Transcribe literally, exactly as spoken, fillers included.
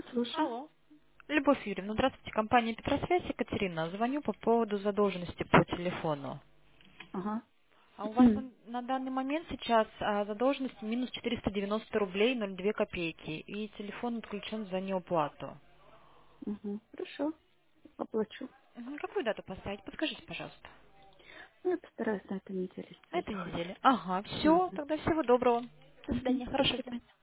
Слушаю. Алло. Любовь Юрьевна, здравствуйте, компания Петросвязь, Екатерина. Звоню по поводу задолженности по телефону. Ага. А у вас на, на данный момент сейчас а, задолженность минус четыреста девяносто рублей ноль две копейки, и телефон отключен за неуплату. Угу. Хорошо. Оплачу. Мгм. Какую дату поставить? Подскажите, пожалуйста. Ну, я постараюсь на этой неделе На сделать этой хоть. неделе. Ага, все, Угу. тогда всего доброго. До Угу. свидания, хорошего Спасибо. дня.